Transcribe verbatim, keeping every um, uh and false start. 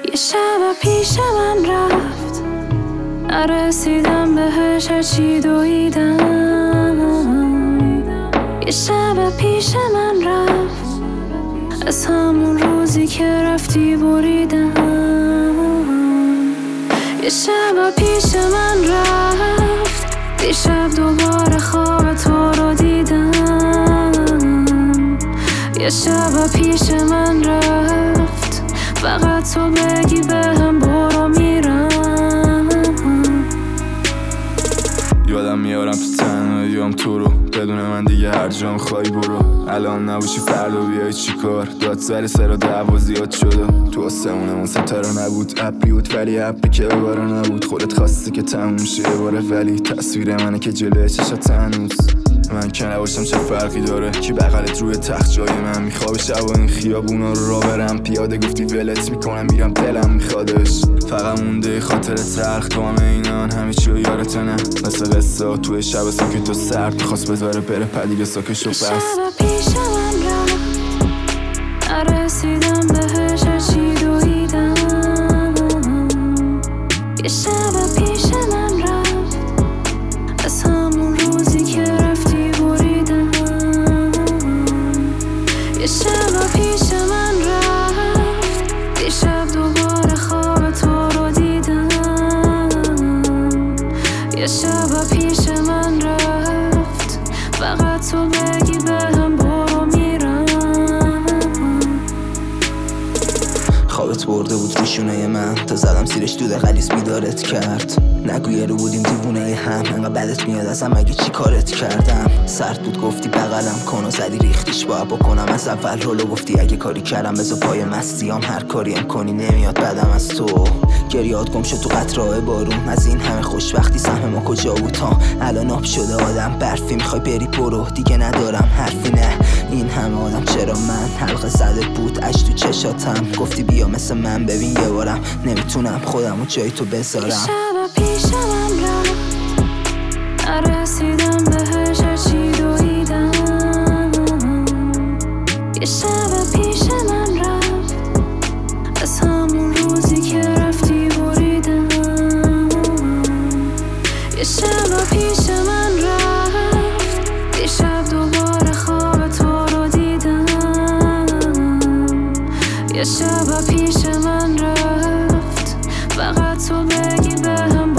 یه شب پیش من رفت، نرسیدم بهش هرچی دویدم. یه شب پیش من رفت، از همون روزی که رفتی بریدم. یه شب پیش من رفت، دیشب دوباره خواب تو رو دیدم. یه شب پیش من رفت، فقط تو بگی بهم برو میرم. یادم میارم تو تنهاییام تو رو، بدون من دیگه هر جا میخوای برو. الان نباشی فردا بیای چیکار؟ داد سر سر و دعوا زیاد شده، تو آسمونمون ستاره نبود، ابری بود ولی ابری که بباره نبود. خودت خواستی که تموم شه یه باره، ولی تصویر منه که جلوی چشات هنوز. من که نباشم چه فرقی داره؟ کی بغلت روی تخت جای من میخوابه؟ شب این خیابونا رو را برم پیاده، گفتی ولت میکنم میرم دلم میخوادش. فقط مونده خاطر تلخ تو همه اینان، همه چی رو یادت نه؟ مثل قصه توی شب ساکت و سرد، میخواست بذاره بره پدیل ساکش و بس. شب پیش من رفت، نرسیدم بهش هرچی دویدم. یه شب پیش من رفت، از همون روزی که رفتی بریدم. یه شب پیش من رفت، دیشب دوباره خواب تو رو دیدم. یه شب پیش من رفت، فقط تو بگی بهم برو میرم. خوابت برده بود ریشونه من، تا زدم زیرش دود غلیظ بیدارت کرد. نگویه رو بودیم دیوونه هم، انقدر بدت میاد ازم اگه چی کارت کردم. سرد بود گفتی بغلم کن و زدی ریختیش باید بکنم از اول رولو. گفتی اگه کاری کردم بذار پای مستیام، هر کاریم کنی نمیاد بدم از تو. گریات گم شد تو قطره‌های بارون، از این همه خوشبختی سهم ما کجا بود ها؟ الان آب شده آدم برفی، میخوای بری برو دیگه ندارم حرفی. نه این همه آدم چرا من؟ حلقه زده بود اش تو چشاتم، گفتی بیا مثل من ببین یه بارم، نمیتونم خودمو جای تو بذارم. شب پیش من رفت، نرسیدم بهش هرچی دویدم. یه شب پیش من رفت، از همون روزی که رفتی بریدم. یه شب پیش من رفت، دیشب دوباره خواب تو رو دیدم. یه شب پیش من رفت، فقط تو بگی بهم